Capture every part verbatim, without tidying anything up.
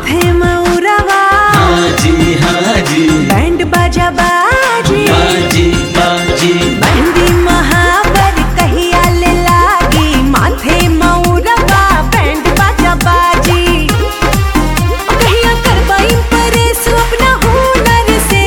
माथे मौरवा हाँ जी हाँ जी बैंड बाजा बाजी बाजी बाजी बंदी महावर कहिया ले लागी माथे मौरवा बैंड बाजा बाजी कहिया करवाई परेश अपना हुनर से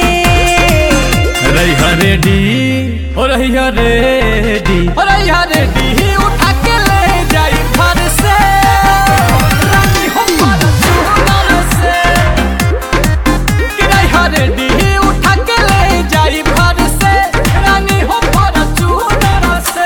रैया रेडी ओ रैया रेडी ओ रैया रेडी उठा के ले जाई घर से रानी हो पर सुनर से कि रैया रेडी उठा के ले जाई घर से रानी हो पर सुनर से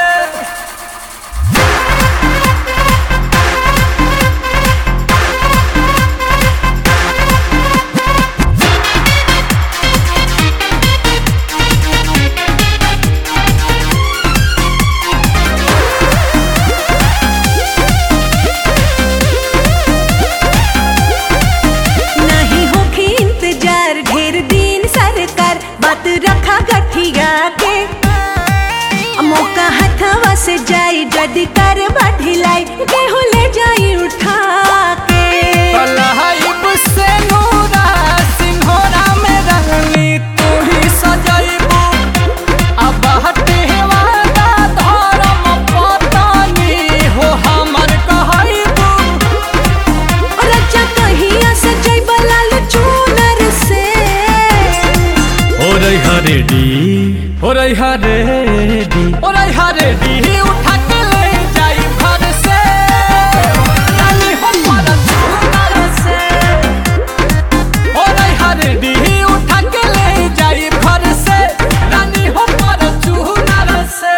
नहीं होखी इंतजार ढेर दिन सरकार बात रखा गठिया के मौका हथवा से जाई जदी कर बढ़िलाई केहू ले जाई उठा के कलहाइब से नूरा सिंहोरा में रहनी तू ही सजाइबू अब हटे वादा धर्म पतानी हो हमर कहइबू रचा कहिया से जई बलाल चूनर से ओ रैया रेडी ओ रैया रेडी ओ रैया रेडी उठा के ले जाई घर से रानी हो पर सुनर से ओ रैया रेडी उठा के ले जाई घर से रानी हो पर सुनर से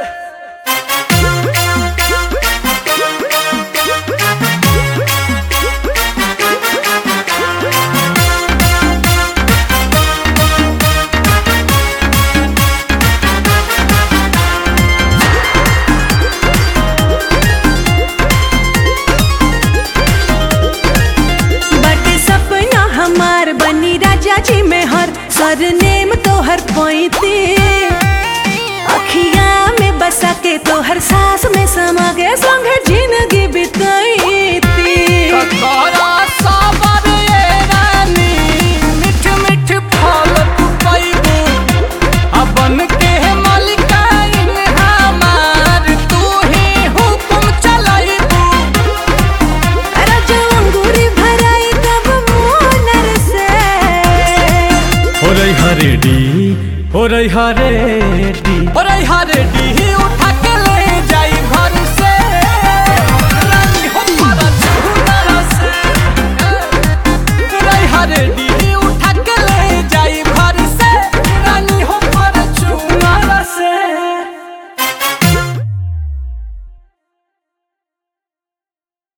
बट सपना हमार बनी राजा जी में हर सरनेम तोहर पैती अखिया में बसा के तोहर सास में समा के संग जिंदगी बिताईती ककरा साबर ये रानी मिठ मिठ फल तू पाइबू अपन के मालिकाइन हमार तू ही हुकुम चलाइबू राजा अंगूरी भराई तब मोनर से हो रैया रेडी हो रैया रेडी हो रैया रेडी उठा के ले जाई घर से रानी हो पर सुनर से रैया रेडी